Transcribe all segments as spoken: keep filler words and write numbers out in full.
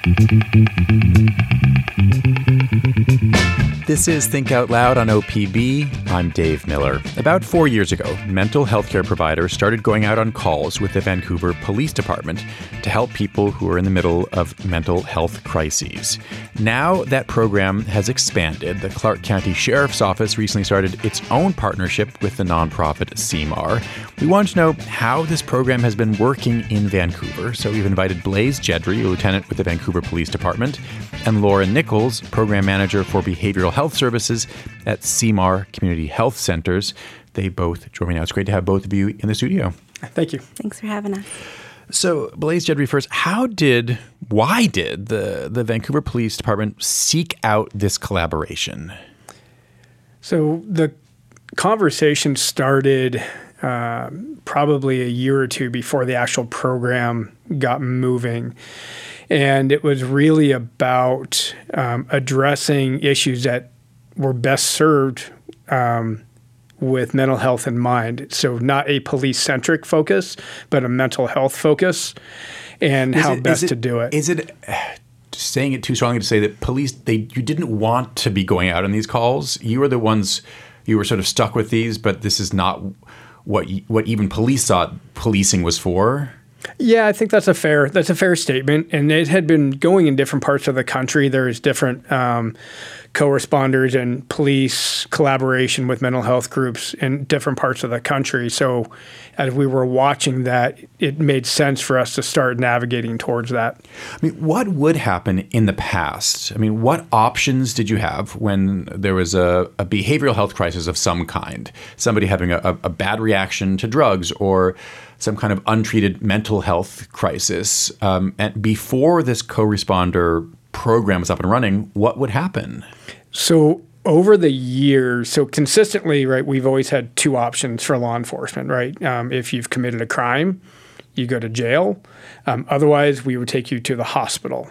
This is Think Out Loud on O P B. I'm Dave Miller. About four years ago, mental health care providers started going out on calls with the Vancouver Police Department to help people who are in the middle of mental health crises. Now that program has expanded. The Clark County Sheriff's Office recently started its own partnership with the nonprofit C M A R. We want to know how this program has been working in Vancouver, so we've invited Blaise Jedry, a lieutenant with the Vancouver Police Department, and Laura Nichols, program manager for behavioral health services at C M A R Community Health Centers. They both join me now. It's great to have both of you in the studio. Thank you. Thanks for having us. So, Blaise Jedry first, how did, why did the, the Vancouver Police Department seek out this collaboration? So the conversation started uh, probably a year or two before the actual program got moving. And it was really about um, addressing issues that were best served um, with mental health in mind. So not a police-centric focus, but a mental health focus, and is how it, best it, to do it. Is it uh, saying it too strongly to say that police, they you didn't want to be going out on these calls? You were the ones, you were sort of stuck with these, but this is not what what even police thought policing was for? Yeah, I think that's a fair that's a fair statement, and it had been going in different parts of the country. There's different um, co-responders and police collaboration with mental health groups in different parts of the country. So, as we were watching that, it made sense for us to start navigating towards that. I mean, what would happen in the past? I mean, what options did you have when there was a, a behavioral health crisis of some kind? Somebody having a, a bad reaction to drugs or some kind of untreated mental health crisis. Um, and before this co-responder program was up and running, what would happen? So over the years, so consistently, right, we've always had two options for law enforcement, right? Um, if you've committed a crime, you go to jail. Um, otherwise, we would take you to the hospital.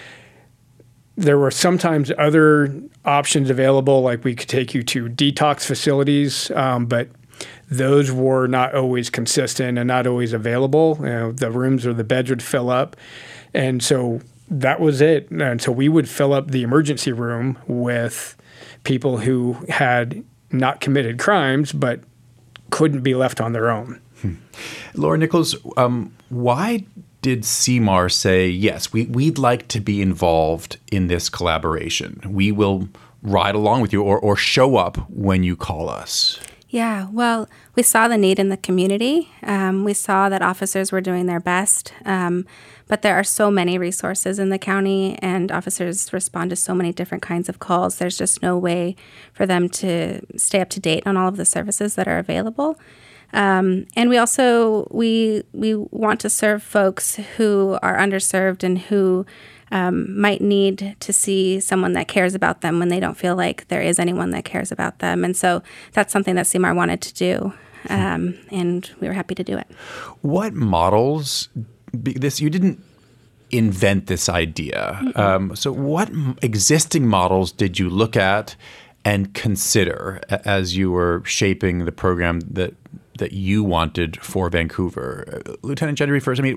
There were sometimes other options available, like we could take you to detox facilities, um, but those were not always consistent and not always available. You know, the rooms or the beds would fill up. And so that was it. And so we would fill up the emergency room with people who had not committed crimes but couldn't be left on their own. Hmm. Laura Nichols, um, why did C M A R say, yes, we, we'd like to be involved in this collaboration? We will ride along with you or, or show up when you call us. Yeah, well, we saw the need in the community. Um, we saw that officers were doing their best, um, but there are so many resources in the county, and officers respond to so many different kinds of calls. There's just no way for them to stay up to date on all of the services that are available. Um, and we also we we want to serve folks who are underserved and who Um, might need to see someone that cares about them when they don't feel like there is anyone that cares about them. And so that's something that C M A R wanted to do, um, and we were happy to do it. What models, this you didn't invent this idea. Um, so what existing models did you look at and consider as you were shaping the program that that you wanted for Vancouver? Lieutenant Jedry first, I mean,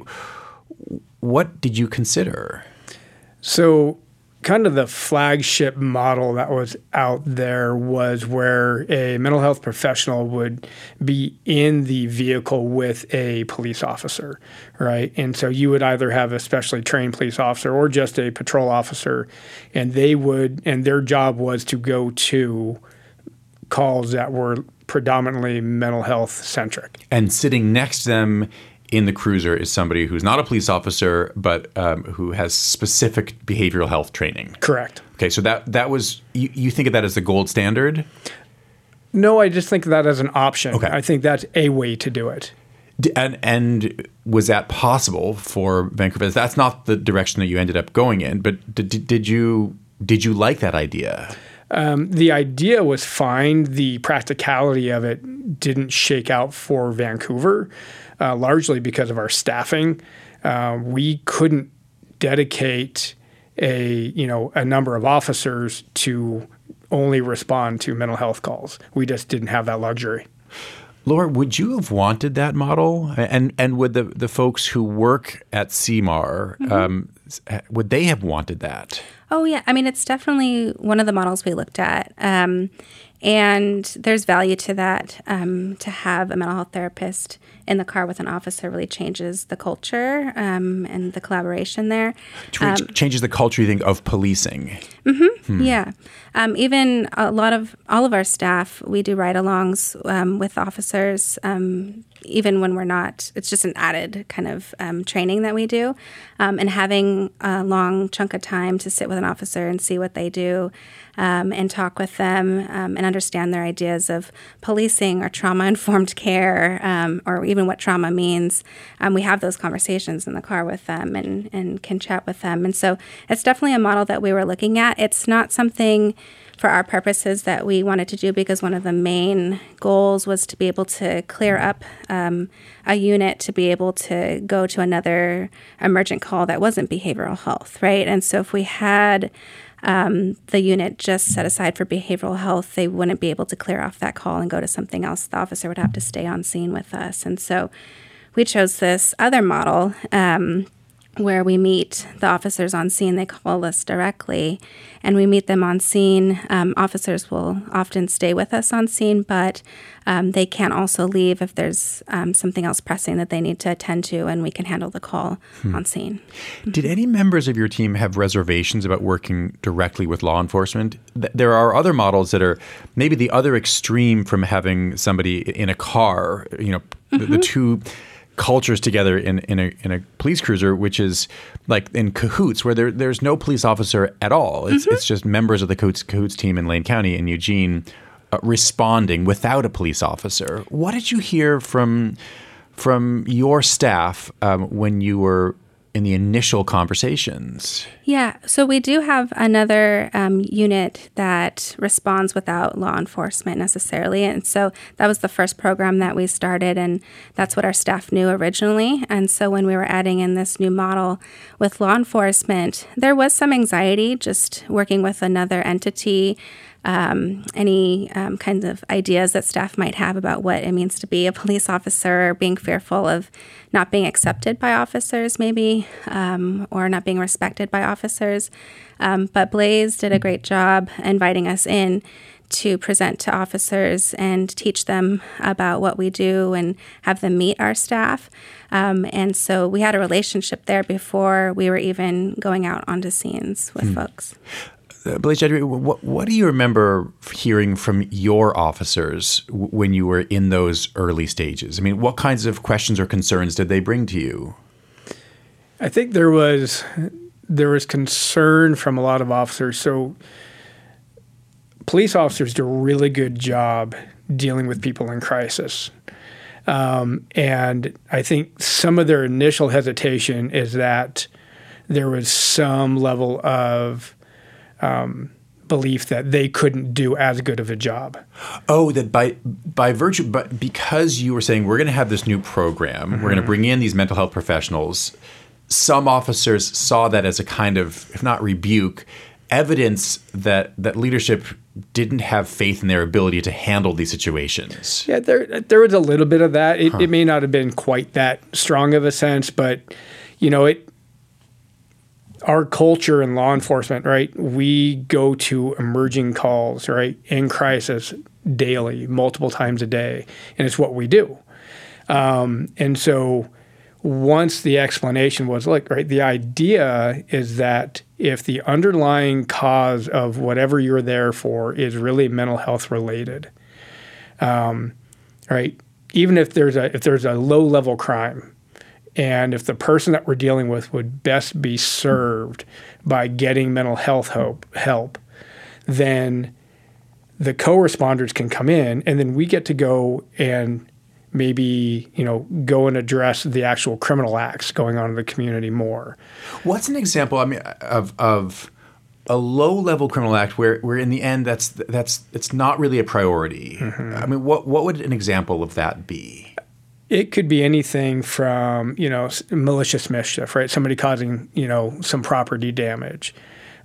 what did you consider? So kind of the flagship model that was out there was where a mental health professional would be in the vehicle with a police officer, right? And so you would either have a specially trained police officer or just a patrol officer, and they would, and their job was to go to calls that were predominantly mental health centric. And sitting next to them in the cruiser is somebody who's not a police officer, but um, who has specific behavioral health training. Correct. Okay, so that that was, you, you think of that as the gold standard? No, I just think of that as an option. Okay. I think that's a way to do it. D- And and was that possible for Vancouver? That's not the direction that you ended up going in, but did, did you did you like that idea? Um, the idea was fine. The practicality of it didn't shake out for Vancouver, uh, largely because of our staffing. Uh, we couldn't dedicate a you know a number of officers to only respond to mental health calls. We just didn't have that luxury. Laura, would you have wanted that model? And and would the, the folks who work at C M A R, mm-hmm. um, would they have wanted that? Oh, yeah. I mean, it's definitely one of the models we looked at. Um, and there's value to that. Um, to have a mental health therapist in the car with an officer really changes the culture um, and the collaboration there. Um, changes the culture, you think, of policing. Mm-hmm. Hmm. Yeah. Um, even a lot of, all of our staff, we do ride-alongs um, with officers, um, even when we're not. It's just an added kind of um, training that we do. Um, and having a long chunk of time to sit with an officer and see what they do um, and talk with them um, and understand their ideas of policing or trauma-informed care um, or even what trauma means. Um, we have those conversations in the car with them and, and can chat with them. And so it's definitely a model that we were looking at. It's not something for our purposes that we wanted to do because one of the main goals was to be able to clear up um, a unit to be able to go to another emergent call that wasn't behavioral health, right? And so if we had um, the unit just set aside for behavioral health, they wouldn't be able to clear off that call and go to something else. The officer would have to stay on scene with us. And so we chose this other model um, where we meet the officers on scene. They call us directly, and we meet them on scene. Um, officers will often stay with us on scene, but um, they can also leave if there's um, something else pressing that they need to attend to, and we can handle the call hmm. on scene. Did any members of your team have reservations about working directly with law enforcement? There are other models that are maybe the other extreme from having somebody in a car, you know, mm-hmm. the, the two cultures together in, in a in a police cruiser, which is like in cahoots, where there there's no police officer at all. It's mm-hmm. it's just members of the cahoots, cahoots team in Lane County and Eugene uh, responding without a police officer. What did you hear from from your staff um, when you were in the initial conversations? Yeah, so we do have another um, unit that responds without law enforcement necessarily. And so that was the first program that we started, and that's what our staff knew originally. And so when we were adding in this new model with law enforcement, there was some anxiety just working with another entity. Um, any um, kinds of ideas that staff might have about what it means to be a police officer, or being fearful of not being accepted by officers maybe, um, or not being respected by officers. Um, but Blaze did a great job inviting us in to present to officers and teach them about what we do and have them meet our staff. Um, and so we had a relationship there before we were even going out onto scenes with hmm. folks. Uh, Blaze, what, what do you remember hearing from your officers w- when you were in those early stages? I mean, what kinds of questions or concerns did they bring to you? I think there was there was concern from a lot of officers. So police officers do a really good job dealing with people in crisis. Um, and I think some of their initial hesitation is that there was some level of Um, belief that they couldn't do as good of a job. Oh, that by by virtue, but because you were saying we're going to have this new program, mm-hmm. we're going to bring in these mental health professionals, some officers saw that as a kind of, if not rebuke, evidence that that leadership didn't have faith in their ability to handle these situations. Yeah, there there was a little bit of that. It, huh. it may not have been quite that strong of a sense, but you know it. Our culture in law enforcement, right? We go to emerging calls, right, in crisis daily, multiple times a day, and it's what we do. Um, and so once the explanation was, look, right, the idea is that if the underlying cause of whatever you're there for is really mental health related, um, right, even if there's a if there's a low level crime, and if the person that we're dealing with would best be served by getting mental health help, help, then the co-responders can come in, and then we get to go and maybe, you know, go and address the actual criminal acts going on in the community more. What's an example, I mean, of of a low-level criminal act where, where in the end that's that's it's not really a priority? Mm-hmm. I mean, what what would an example of that be? It could be anything from, you know, malicious mischief, right? Somebody causing, you know, some property damage.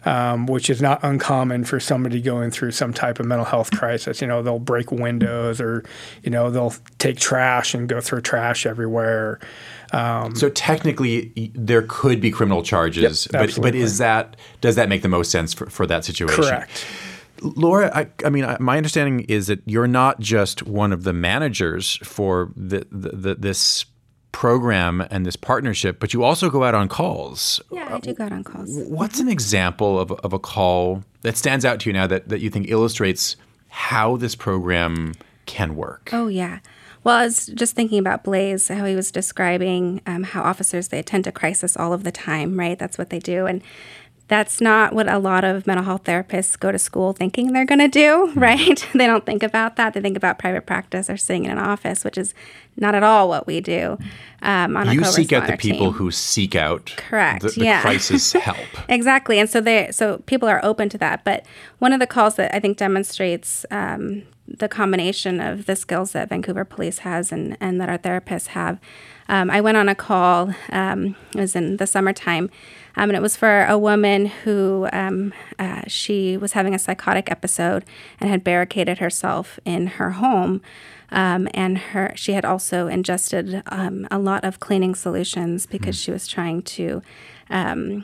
um, which is not uncommon for somebody going through some type of mental health crisis. You know, they'll break windows, or, you know, they'll take trash and go through trash everywhere. Um, so technically, there could be criminal charges, yep, but but is that does that make the most sense for, for that situation? Correct. Laura, I, I mean, my understanding is that you're not just one of the managers for the, the, the, this program and this partnership, but you also go out on calls. Yeah, I do go out on calls. What's an example of, of a call that stands out to you now that, that you think illustrates how this program can work? Oh, yeah. Well, I was just thinking about Blaze, how he was describing um, how officers, they attend to crisis all of the time, right? That's what they do. And that's not what a lot of mental health therapists go to school thinking they're going to do, right? They don't think about that. They think about private practice or sitting in an office, which is not at all what we do um, on a You seek out the team. people who seek out Correct. the, the yeah. crisis help. Exactly. And so they, so people are open to that. But one of the calls that I think demonstrates um, the combination of the skills that Vancouver Police has and, and that our therapists have, um, I went on a call, um, it was in the summertime, um, and it was for a woman who um, uh, she was having a psychotic episode and had barricaded herself in her home. Um, and her she had also ingested um, a lot of cleaning solutions because mm. she was trying to um,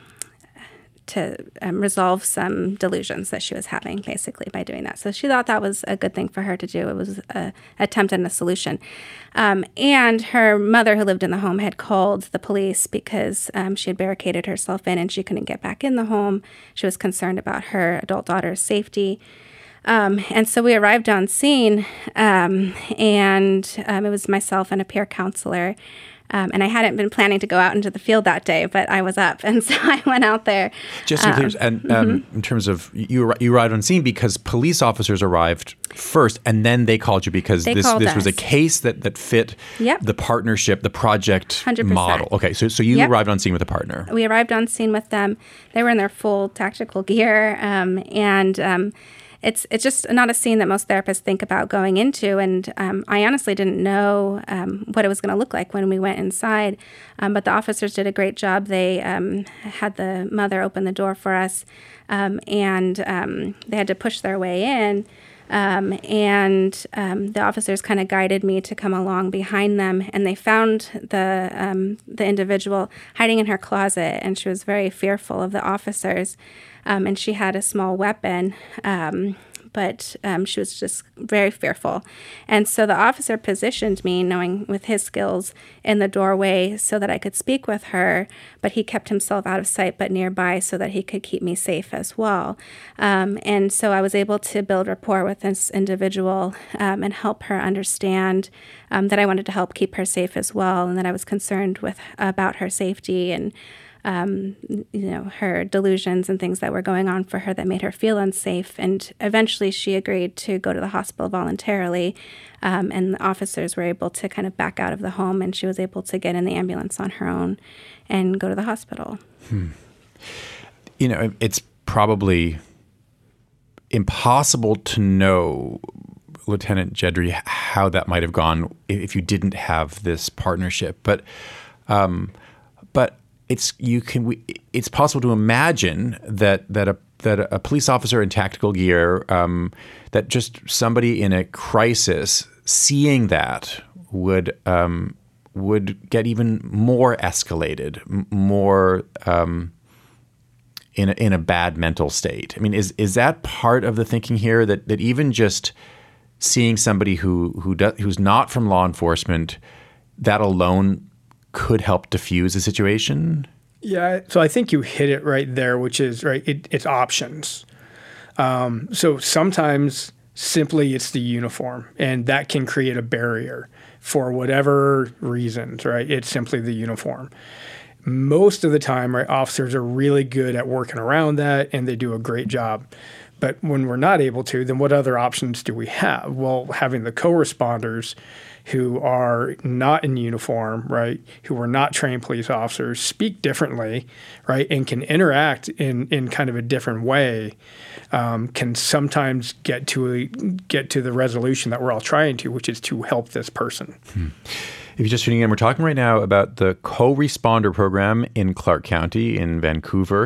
to um, resolve some delusions that she was having, basically, by doing that. So she thought that was a good thing for her to do. It was an attempt at a solution. Um, and her mother, who lived in the home, had called the police because um, she had barricaded herself in and she couldn't get back in the home. She was concerned about her adult daughter's safety. Um, and so we arrived on scene, um, and um, it was myself and a peer counselor. Um, and I hadn't been planning to go out into the field that day, but I was up, and so I went out there. Just to be clear, um, and um, mm-hmm. in terms of you, you arrived on scene because police officers arrived first, and then they called you because they this this us. was a case that that fit yep. the partnership, the project one hundred percent. Model. Okay, so so you yep. arrived on scene with a partner. We arrived on scene with them. They were in their full tactical gear, um, and um, It's it's just not a scene that most therapists think about going into, and um, I honestly didn't know um, what it was going to look like when we went inside, um, but the officers did a great job. They um, had the mother open the door for us, um, and um, they had to push their way in, um, and um, the officers kind of guided me to come along behind them, and they found the um, the individual hiding in her closet, and she was very fearful of the officers. Um, and she had a small weapon, um, but um, she was just very fearful. And so the officer positioned me, knowing with his skills, in the doorway so that I could speak with her, but he kept himself out of sight but nearby so that he could keep me safe as well. Um, and so I was able to build rapport with this individual um, and help her understand um, that I wanted to help keep her safe as well, and that I was concerned with about her safety and Um, you know, her delusions and things that were going on for her that made her feel unsafe. And eventually she agreed to go to the hospital voluntarily. Um, and the officers were able to kind of back out of the home, and she was able to get in the ambulance on her own and go to the hospital. Hmm. You know, it's probably impossible to know, Lieutenant Jedry, how that might have gone if you didn't have this partnership. But, um, but It's you can we, it's possible to imagine that that a that a police officer in tactical gear, um, that just somebody in a crisis seeing that would um, would get even more escalated, m- more um, in a, in a bad mental state. I mean, is is that part of the thinking here, that that even just seeing somebody who who does, who's not from law enforcement, that alone could help diffuse a situation? Yeah, so I think you hit it right there, which is, right, it, it's options. Um, so sometimes simply it's the uniform, and that can create a barrier for whatever reasons, right? It's simply the uniform. Most of the time, right, officers are really good at working around that, and they do a great job. But when we're not able to, then what other options do we have? Well, having the co-responders who are not in uniform, right, who are not trained police officers, speak differently, right, and can interact in, in kind of a different way, um, can sometimes get to a, get to the resolution that we're all trying to, which is to help this person. Hmm. If you're just tuning in, we're talking right now about the co-responder program in Clark County in Vancouver.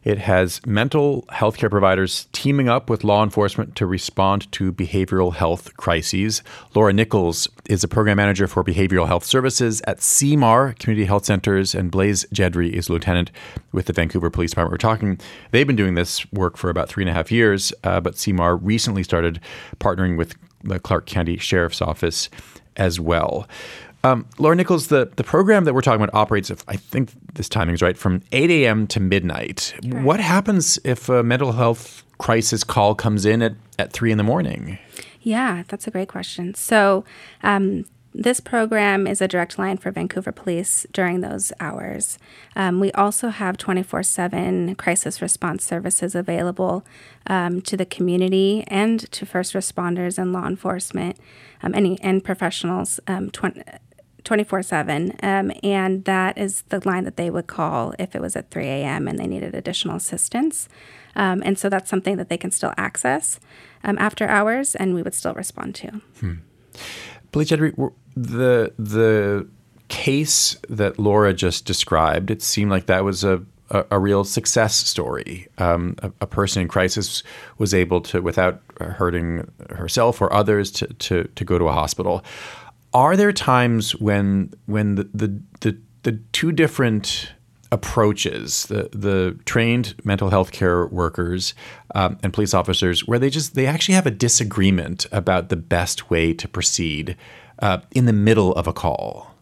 It has mental health care providers teaming up with law enforcement to respond to behavioral health crises. Laura Nichols is a program manager for behavioral health services at C M A R Community Health Centers, and Blaise Jedri is lieutenant with the Vancouver Police Department. We're talking, they've been doing this work for about three and a half years, uh, but C M A R recently started partnering with the Clark County Sheriff's Office as well. Um, Laura Nichols, the, the program that we're talking about operates, if I think this timing is right, from eight a.m. to midnight. Right. What happens if a mental health crisis call comes in at, at three in the morning? Yeah, that's a great question. So um, this program is a direct line for Vancouver Police during those hours. Um, we also have twenty-four seven crisis response services available um, to the community and to first responders and law enforcement um, and, and professionals um, twenty-four seven, um, and that is the line that they would call if it was at three a.m. and they needed additional assistance. Um, and so that's something that they can still access um, after hours, and we would still respond to. Hmm. Blaise Jedri, the the case that Laura just described, it seemed like that was a, a, a real success story. Um, a, a person in crisis was able to, without hurting herself or others, to to, to go to a hospital. Are there times when when the the, the, the two different approaches, the the trained mental health care workers um, and police officers, where they just they actually have a disagreement about the best way to proceed uh, in the middle of a call?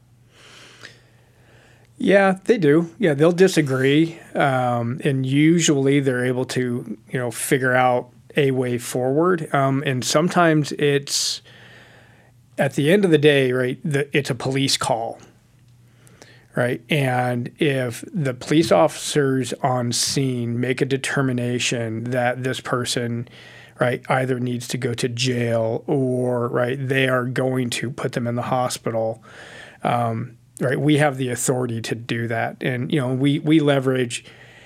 Yeah, they do. Yeah, they'll disagree, um, and usually they're able to you know figure out a way forward. Um, and sometimes it's at the end of the day, right? The, it's a police call. Right. And if the police officers on scene make a determination that this person, right, either needs to go to jail or, right, they are going to put them in the hospital, um, right, we have the authority to do that. And, you know, we, we leverage,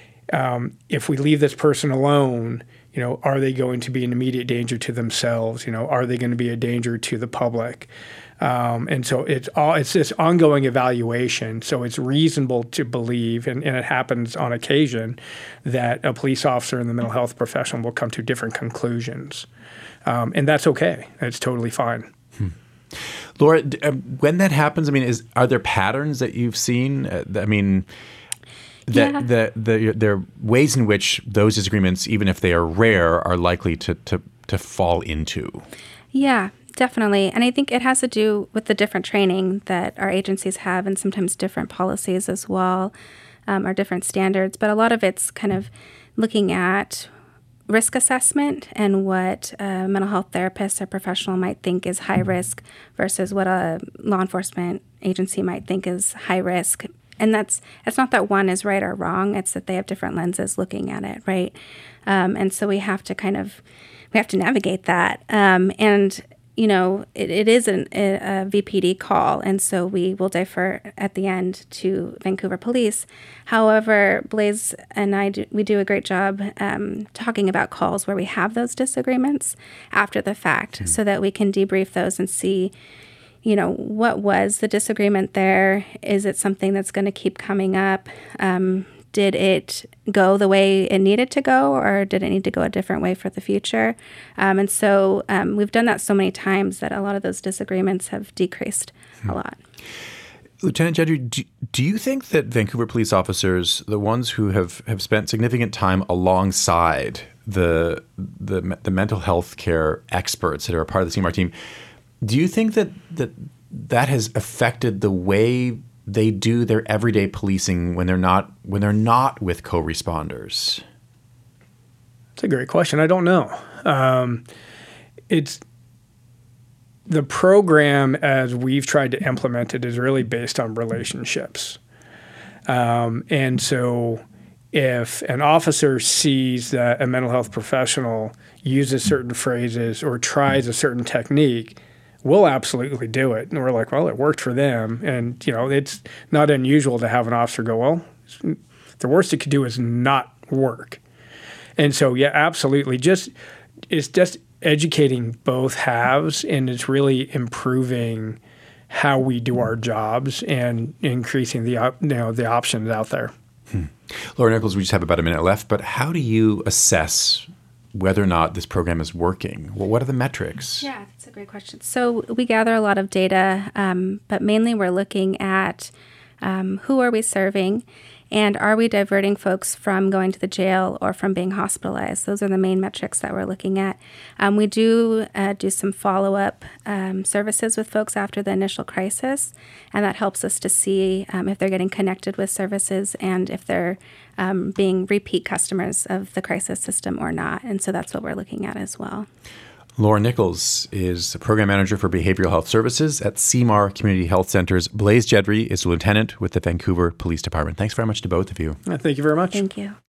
um, if we leave this person alone, you know, are they going to be an immediate danger to themselves? You know, are they going to be a danger to the public? Um, and so it's all it's this ongoing evaluation. So it's reasonable to believe, and, and it happens on occasion, that a police officer and the mental health professional will come to different conclusions. Um, and that's okay. It's totally fine. Hmm. Laura, when that happens, I mean, is are there patterns that you've seen? Uh, I mean, that yeah. the, the, there are ways in which those disagreements, even if they are rare, are likely to, to, to fall into. Yeah. Definitely. And I think it has to do with the different training that our agencies have, and sometimes different policies as well, um, or different standards. But a lot of it's kind of looking at risk assessment and what a mental health therapist or professional might think is high risk versus what a law enforcement agency might think is high risk. And that's it's not that one is right or wrong. It's that they have different lenses looking at it, right? Um, and so we have to kind of we have to navigate that. Um, and You know, it, it is an, a, a V P D call, and so we will defer at the end to Vancouver Police. However, Blaise and I, do, we do a great job um, talking about calls where we have those disagreements after the fact, mm-hmm. so that we can debrief those and see, you know, what was the disagreement there? Is it something that's going to keep coming up? Um, Did it go the way it needed to go, or did it need to go a different way for the future? Um, and so um, we've done that so many times that a lot of those disagreements have decreased hmm. a lot. Lieutenant Jedri, do, do you think that Vancouver police officers, the ones who have, have spent significant time alongside the, the the mental health care experts that are a part of the C M A R team, do you think that that, that has affected the way they do their everyday policing when they're not when they're not with co-responders? That's a great question. I don't know. Um, it's the program as we've tried to implement it is really based on relationships. Um, and so if an officer sees that a mental health professional uses certain phrases or tries a certain technique, we'll absolutely do it. And we're like, well, it worked for them. And, you know, it's not unusual to have an officer go, well, the worst it could do is not work. And so, yeah, absolutely. Just it's just educating both halves, and it's really improving how we do our jobs and increasing the, you know, the options out there. Hmm. Laura Nichols, we just have about a minute left, but how do you assess whether or not this program is working? Well, what are the metrics? Yeah, that's a great question. So we gather a lot of data, um, but mainly we're looking at um, who are we serving, and are we diverting folks from going to the jail or from being hospitalized? Those are the main metrics that we're looking at. Um, we do uh, do some follow-up um, services with folks after the initial crisis, and that helps us to see um, if they're getting connected with services and if they're um, being repeat customers of the crisis system or not. And so that's what we're looking at as well. Laura Nichols is the Program Manager for Behavioral Health Services at C M A R Community Health Centers. Blaise Jedri is a Lieutenant with the Vancouver Police Department. Thanks very much to both of you. Thank you very much. Thank you.